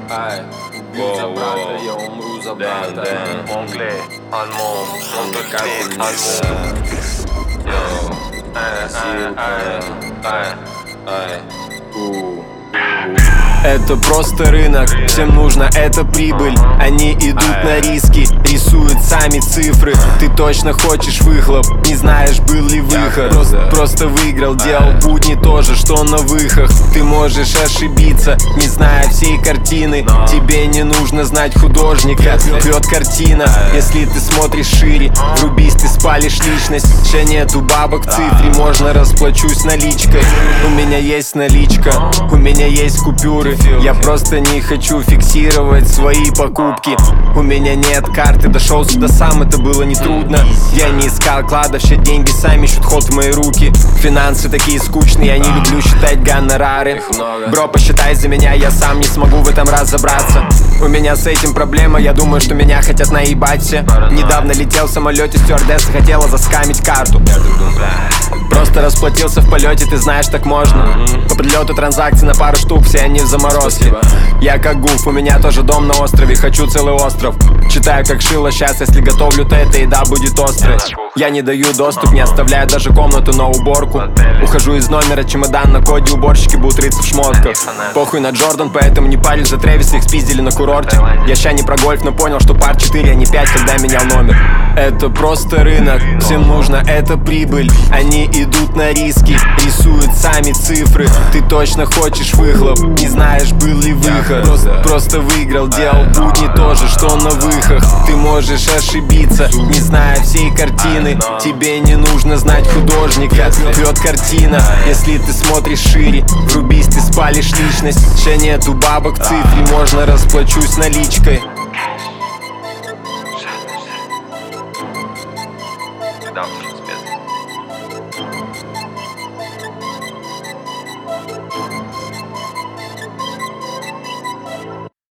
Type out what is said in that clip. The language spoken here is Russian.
Ай, убью за брата, я умру за брата. Монгле, альмон, монтокей, альмон. Это просто рынок, всем нужно это прибыль. Они идут на риски, рисуют сами цифры. Ты точно хочешь выхлоп, не знаешь, был ли выход. Просто выиграл, делал будни тоже, что на выхах. Ты можешь ошибиться, не зная всей картины. Тебе не нужно знать художника, бьет картина. Если ты смотришь шире, врубись, ты спалишь личность. Ще нету бабок в цифре, можно расплачусь наличкой. У меня есть наличка, у меня есть купюры. Я просто не хочу фиксировать свои покупки. У меня нет карты, дошел сюда сам, это было нетрудно. Я не искал кладов, все деньги сами ищут ход в мои руки. Финансы такие скучные, я не люблю считать гонорары. Бро, посчитай за меня, я сам не смогу в этом разобраться. У меня с этим проблема, я думаю, что меня хотят наебать все. Недавно летел в самолете, стюардесса хотела заскамить карту. Просто расплатился в полете, ты знаешь, так можно. По подлету транзакций на пару штук, все они в заморозке. Я как гуф, у меня тоже дом на острове, хочу целый остров. Читаю как шило, сейчас если готовлю, то эта еда будет острой. Я не даю доступ, не оставляю даже комнату на уборку. Ухожу из номера, чемодан на коде, уборщики будут рыться в шмотках. Похуй на Джордан, поэтому не парюсь за Трэвиса, их спиздили на курорте. Я ща не про гольф, но понял, что пар 4, а не 5, когда менял номер. Это просто рынок, всем нужно это прибыль. Они идут на риски, рисуют сами цифры. Ты точно хочешь выхлоп, не знаешь, был ли выход. Просто выиграл, делал будни тоже, что на выхах. Ты можешь ошибиться, не зная всей картины. Тебе не нужно знать художника, бьет картина. Если ты смотришь шире, врубись, ты спалишь личность. Ще нету бабок в цифре, можно расплачусь наличкой. Да.